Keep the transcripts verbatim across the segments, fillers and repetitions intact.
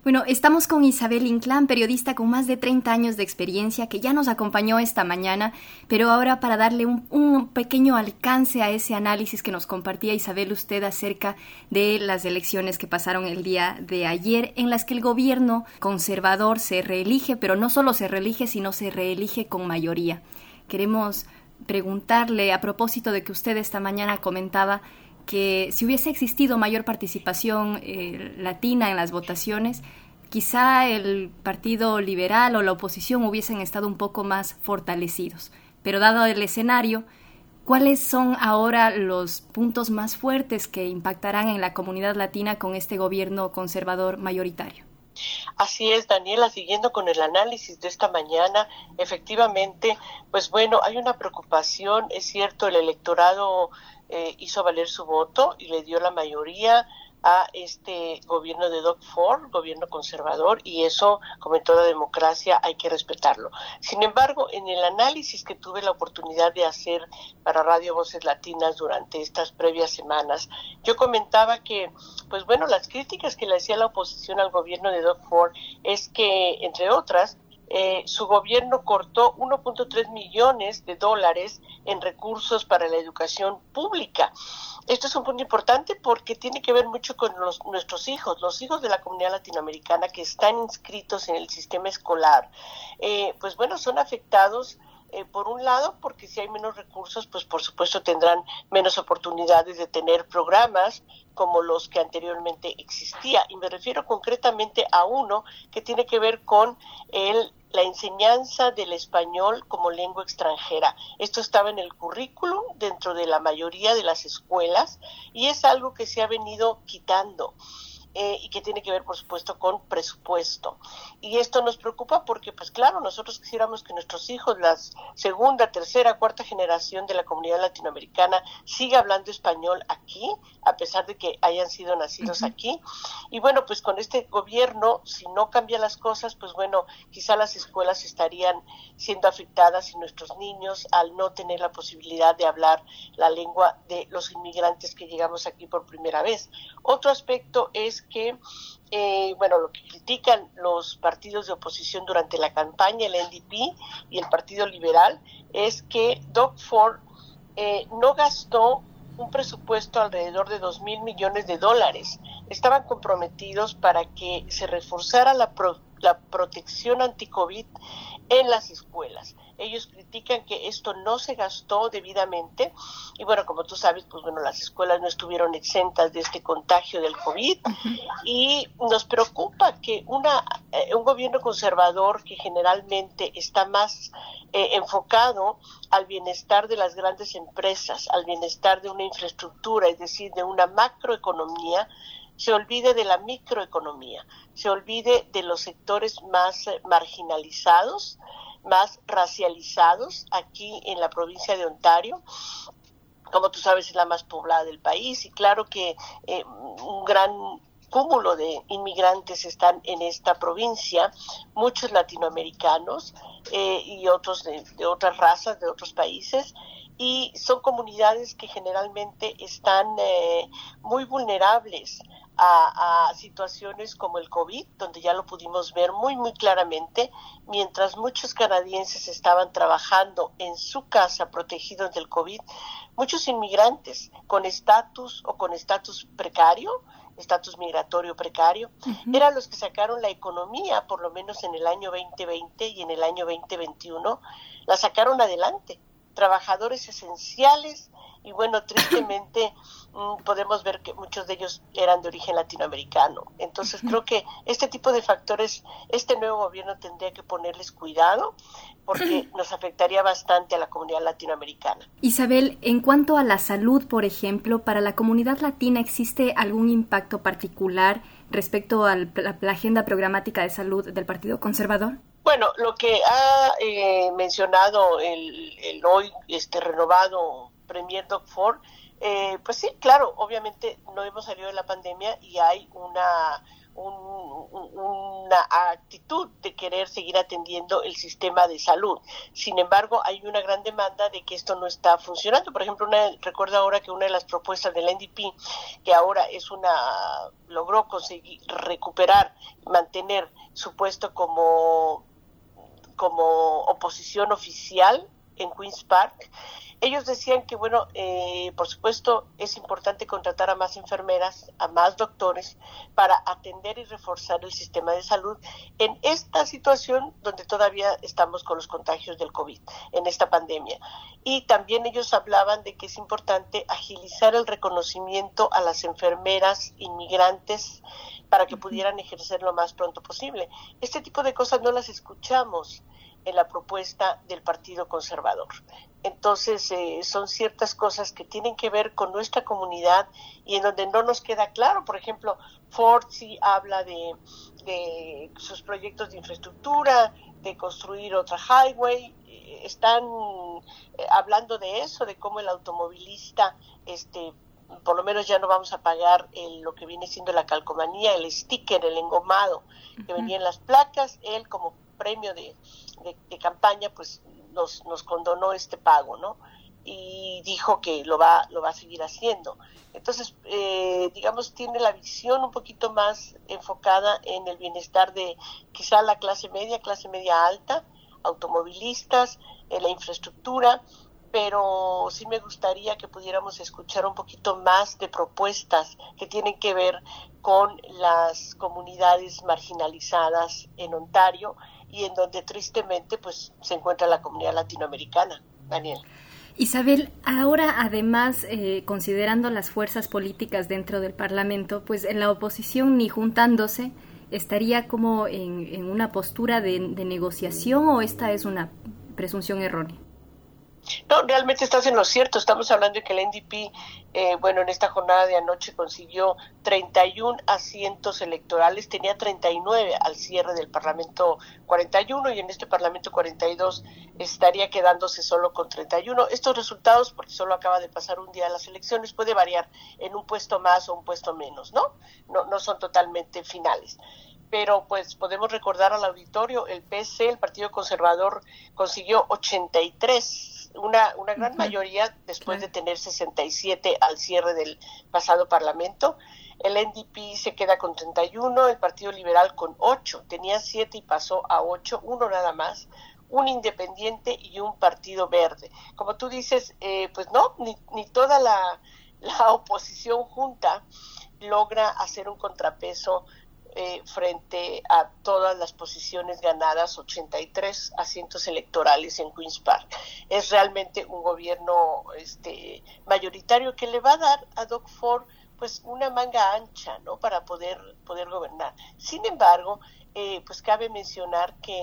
Bueno, estamos con Isabel Inclán, periodista con más de treinta años de experiencia, que ya nos acompañó esta mañana, pero ahora para darle un, un pequeño alcance a ese análisis que nos compartía Isabel usted acerca de las elecciones que pasaron el día de ayer, en las que el gobierno conservador se reelige, pero no solo se reelige, sino se reelige con mayoría. Queremos preguntarle, a propósito de que usted esta mañana comentaba que si hubiese existido mayor participación eh, latina en las votaciones, quizá el Partido Liberal o la oposición hubiesen estado un poco más fortalecidos. Pero dado el escenario, ¿cuáles son ahora los puntos más fuertes que impactarán en la comunidad latina con este gobierno conservador mayoritario? Así es, Daniela, siguiendo con el análisis de esta mañana, efectivamente, pues bueno, hay una preocupación, es cierto, el electorado eh, hizo valer su voto y le dio la mayoría a este gobierno de Doug Ford, gobierno conservador, y eso, como en toda democracia, hay que respetarlo. Sin embargo, en el análisis que tuve la oportunidad de hacer para Radio Voces Latinas durante estas previas semanas, yo comentaba que, pues bueno, las críticas que le hacía la oposición al gobierno de Doug Ford es que, entre otras, Eh, su gobierno cortó uno punto tres millones de dólares en recursos para la educación pública. Esto es un punto importante porque tiene que ver mucho con los, nuestros hijos, los hijos de la comunidad latinoamericana que están inscritos en el sistema escolar. Eh, pues bueno, son afectados Eh, por un lado, porque si hay menos recursos, pues por supuesto tendrán menos oportunidades de tener programas como los que anteriormente existía. Y me refiero concretamente a uno que tiene que ver con el, la enseñanza del español como lengua extranjera. Esto estaba en el currículum dentro de la mayoría de las escuelas y es algo que se ha venido quitando. Eh, y que tiene que ver, por supuesto, con presupuesto. Y esto nos preocupa porque, pues claro, nosotros quisiéramos que nuestros hijos, la segunda, tercera, cuarta generación de la comunidad latinoamericana, siga hablando español aquí, a pesar de que hayan sido nacidos uh-huh. aquí. Y bueno, pues con este gobierno, si no cambian las cosas, pues bueno, quizá las escuelas estarían siendo afectadas y nuestros niños, al no tener la posibilidad de hablar la lengua de los inmigrantes que llegamos aquí por primera vez. Otro aspecto es que, eh, bueno, lo que critican los partidos de oposición durante la campaña, el N D P y el Partido Liberal, es que Doug Ford eh, no gastó un presupuesto alrededor de dos mil millones de dólares. Estaban comprometidos para que se reforzara la, pro, la protección anti-COVID en las escuelas. Ellos critican que esto no se gastó debidamente y bueno, como tú sabes, pues bueno, las escuelas no estuvieron exentas de este contagio del COVID y nos preocupa que una eh, un gobierno conservador que generalmente está más eh, enfocado al bienestar de las grandes empresas, al bienestar de una infraestructura, es decir, de una macroeconomía, se olvide de la microeconomía, se olvide de los sectores más eh, marginalizados, más racializados aquí en la provincia de Ontario. Como tú sabes, es la más poblada del país y claro que eh, un gran cúmulo de inmigrantes están en esta provincia, muchos latinoamericanos eh, y otros de, de otras razas, de otros países, y son comunidades que generalmente están eh, muy vulnerables a, a situaciones como el COVID, donde ya lo pudimos ver muy, muy claramente, mientras muchos canadienses estaban trabajando en su casa protegidos del COVID, muchos inmigrantes con estatus o con estatus precario, estatus migratorio precario, uh-huh. eran los que sacaron la economía, por lo menos en el año veinte veinte y en el año veinte veintiuno, la sacaron adelante. Trabajadores esenciales y bueno, tristemente mmm, podemos ver que muchos de ellos eran de origen latinoamericano. Entonces uh-huh. creo que este tipo de factores, este nuevo gobierno tendría que ponerles cuidado porque nos afectaría bastante a la comunidad latinoamericana. Isabel, en cuanto a la salud, por ejemplo, ¿para la comunidad latina existe algún impacto particular respecto a la, la agenda programática de salud del Partido Conservador? Bueno, lo que ha eh, mencionado el, el hoy este renovado Premier Doug Ford, eh, pues sí, claro, obviamente no hemos salido de la pandemia y hay una un, una actitud de querer seguir atendiendo el sistema de salud. Sin embargo, hay una gran demanda de que esto no está funcionando. Por ejemplo, una, recuerdo ahora que una de las propuestas del N D P, que ahora es una, logró conseguir recuperar, mantener su puesto como, como oposición oficial en Queen's Park. Ellos decían que, bueno, eh, por supuesto, es importante contratar a más enfermeras, a más doctores, para atender y reforzar el sistema de salud en esta situación donde todavía estamos con los contagios del COVID, en esta pandemia. Y también ellos hablaban de que es importante agilizar el reconocimiento a las enfermeras inmigrantes para que pudieran ejercer lo más pronto posible. Este tipo de cosas no las escuchamos en la propuesta del Partido Conservador. Entonces, eh, son ciertas cosas que tienen que ver con nuestra comunidad y en donde no nos queda claro. Por ejemplo, Ford sí habla de, de sus proyectos de infraestructura, de construir otra highway. Eh, están eh, hablando de eso, de cómo el automovilista, este, por lo menos ya no vamos a pagar el, lo que viene siendo la calcomanía, el sticker, el engomado que uh-huh. venía en las placas. Él, como premio de, de, de campaña, pues nos, nos condonó este pago, ¿no? Y dijo que lo va, lo va a seguir haciendo. Entonces, eh, digamos, tiene la visión un poquito más enfocada en el bienestar de quizá la clase media, clase media alta, automovilistas, en la infraestructura, pero sí me gustaría que pudiéramos escuchar un poquito más de propuestas que tienen que ver con las comunidades marginalizadas en Ontario y en donde tristemente pues se encuentra la comunidad latinoamericana. Daniel. Isabel, ahora además, eh, considerando las fuerzas políticas dentro del Parlamento, pues en la oposición ni juntándose estaría como en, en una postura de, de negociación, ¿o esta es una presunción errónea? No, realmente estás en lo cierto. Estamos hablando de que el N D P, eh, bueno, en esta jornada de anoche consiguió treinta y un asientos electorales, tenía treinta y nueve al cierre del Parlamento cuarenta y uno y en este Parlamento cuarenta y dos estaría quedándose solo con treinta y uno. Estos resultados, porque solo acaba de pasar un día de las elecciones, puede variar en un puesto más o un puesto menos, ¿no? No, no son totalmente finales. Pero pues podemos recordar al auditorio, el P C, el Partido Conservador, consiguió ochenta y tres, una, una gran uh-huh. mayoría después claro. de tener sesenta y siete al cierre del pasado Parlamento. El N D P se queda con treinta y uno, el Partido Liberal con ocho, tenía siete y pasó a ocho, uno nada más, un independiente y un Partido Verde. Como tú dices, eh, pues no, ni, ni toda la, la oposición junta logra hacer un contrapeso Eh, frente a todas las posiciones ganadas, ochenta y tres asientos electorales en Queen's Park. Es realmente un gobierno este mayoritario que le va a dar a Doug Ford pues una manga ancha, ¿no? Para poder poder gobernar. Sin embargo, eh, pues cabe mencionar que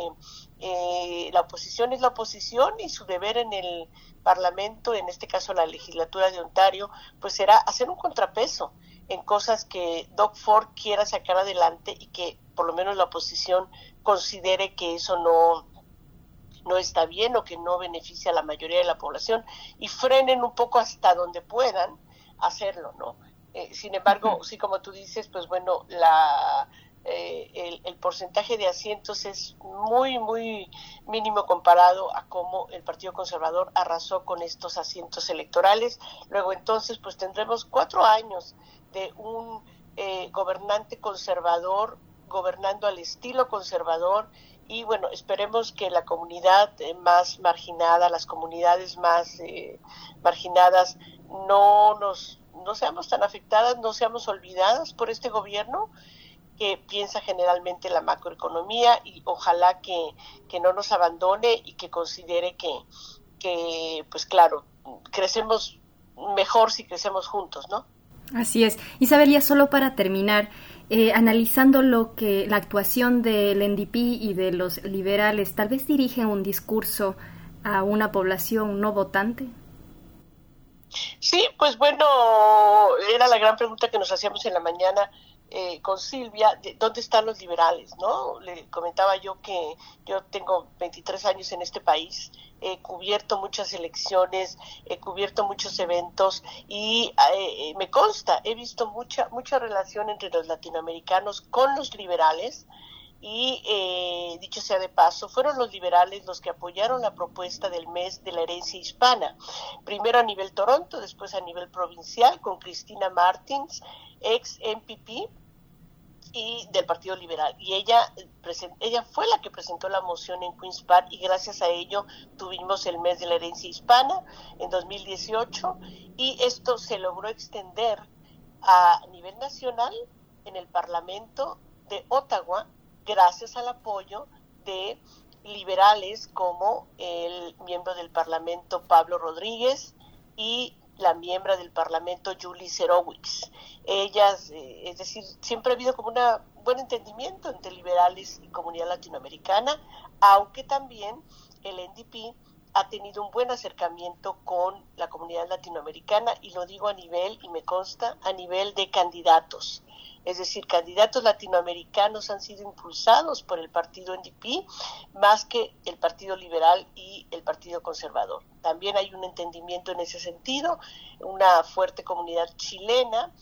eh, la oposición es la oposición y su deber en el Parlamento, en este caso la legislatura de Ontario, pues será hacer un contrapeso en cosas que Doug Ford quiera sacar adelante y que por lo menos la oposición considere que eso no, no está bien o que no beneficia a la mayoría de la población y frenen un poco hasta donde puedan hacerlo, ¿no? Eh, sin embargo, uh-huh. sí, como tú dices, pues bueno, la eh, el, el porcentaje de asientos es muy, muy mínimo comparado a cómo el Partido Conservador arrasó con estos asientos electorales. Luego entonces, pues tendremos cuatro años de un eh, gobernante conservador gobernando al estilo conservador y bueno, esperemos que la comunidad eh, más marginada, las comunidades más eh, marginadas no nos no seamos tan afectadas, no seamos olvidadas por este gobierno que piensa generalmente en la macroeconomía y ojalá que, que no nos abandone y que considere que, que pues claro, crecemos mejor si crecemos juntos, ¿no? Así es. Isabel, ya solo para terminar, eh, analizando lo que la actuación del N D P y de los liberales, ¿tal vez dirigen un discurso a una población no votante? Sí, pues bueno, era la gran pregunta que nos hacíamos en la mañana eh, con Silvia, de dónde están los liberales, ¿no? Le comentaba yo que yo tengo veintitrés años en este país, he cubierto muchas elecciones, he cubierto muchos eventos y eh, me consta, he visto mucha mucha relación entre los latinoamericanos con los liberales y eh, dicho sea de paso, fueron los liberales los que apoyaron la propuesta del mes de la herencia hispana, primero a nivel Toronto, después a nivel provincial, con Cristina Martins, ex M P P, y del Partido Liberal, y ella ella fue la que presentó la moción en Queen's Park, y gracias a ello tuvimos el mes de la herencia hispana en dos mil dieciocho, y esto se logró extender a nivel nacional en el Parlamento de Ottawa, gracias al apoyo de liberales como el miembro del Parlamento Pablo Rodríguez y la miembro del Parlamento Julie Serowicz. Ellas, eh, es decir, siempre ha habido como un buen entendimiento entre liberales y comunidad latinoamericana, aunque también el N D P ha tenido un buen acercamiento con la comunidad latinoamericana, y lo digo a nivel, y me consta, a nivel de candidatos. Es decir, candidatos latinoamericanos han sido impulsados por el partido N D P más que el Partido Liberal y el Partido Conservador. También hay un entendimiento en ese sentido. Una fuerte comunidad chilena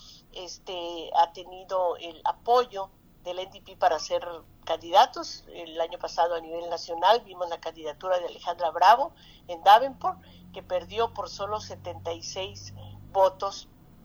este, ha tenido el apoyo del N D P para ser candidatos. El año pasado a nivel nacional vimos la candidatura de Alejandra Bravo en Davenport, que perdió por solo setenta y seis votos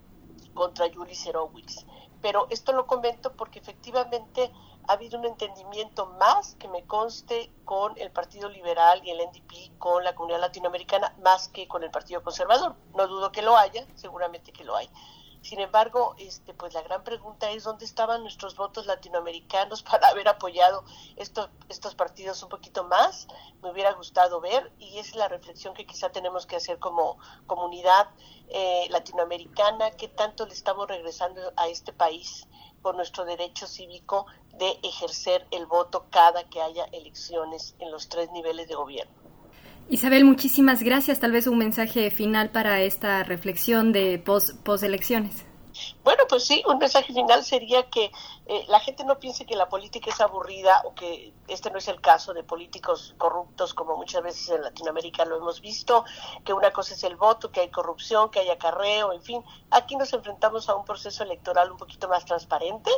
contra Julie Serowicz. Pero esto lo comento porque efectivamente ha habido un entendimiento más, que me conste, con el Partido Liberal y el N D P, con la comunidad latinoamericana, más que con el Partido Conservador. No dudo que lo haya, seguramente que lo hay. Sin embargo, este, pues la gran pregunta es dónde estaban nuestros votos latinoamericanos para haber apoyado estos, estos partidos un poquito más. Me hubiera gustado ver, y es la reflexión que quizá tenemos que hacer como comunidad eh, latinoamericana, qué tanto le estamos regresando a este país con nuestro derecho cívico de ejercer el voto cada que haya elecciones en los tres niveles de gobierno. Isabel, muchísimas gracias. Tal vez un mensaje final para esta reflexión de post, post-elecciones. Bueno, pues sí, un mensaje final sería que eh, la gente no piense que la política es aburrida, o que este no es el caso de políticos corruptos como muchas veces en Latinoamérica lo hemos visto, que una cosa es el voto, que hay corrupción, que hay acarreo, en fin. Aquí nos enfrentamos a un proceso electoral un poquito más transparente,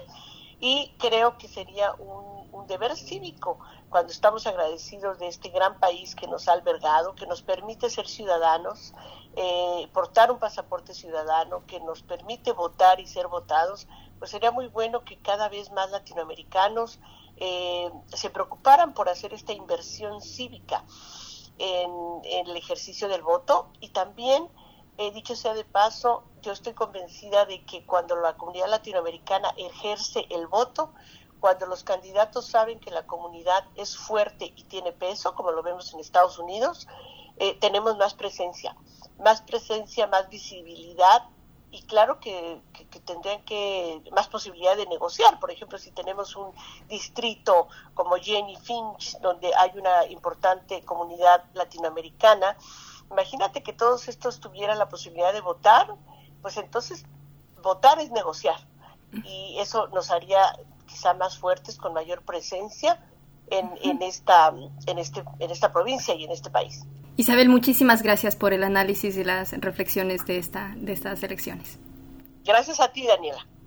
y creo que sería un, un deber cívico, cuando estamos agradecidos de este gran país que nos ha albergado, que nos permite ser ciudadanos, eh, portar un pasaporte ciudadano, que nos permite votar y ser votados, pues sería muy bueno que cada vez más latinoamericanos eh, se preocuparan por hacer esta inversión cívica en, en el ejercicio del voto. Y también, eh, dicho sea de paso, yo estoy convencida de que cuando la comunidad latinoamericana ejerce el voto, cuando los candidatos saben que la comunidad es fuerte y tiene peso, como lo vemos en Estados Unidos, eh, tenemos más presencia, más presencia, más visibilidad, y claro que, que, que tendrían que más posibilidad de negociar. Por ejemplo, si tenemos un distrito como Jenny Finch, donde hay una importante comunidad latinoamericana, imagínate que todos estos tuvieran la posibilidad de votar, pues entonces votar es negociar, y eso nos haría quizá más fuertes, con mayor presencia en, en esta en este en esta provincia y en este país. Isabel, muchísimas gracias por el análisis y las reflexiones de esta de estas elecciones. Gracias a ti, Daniela.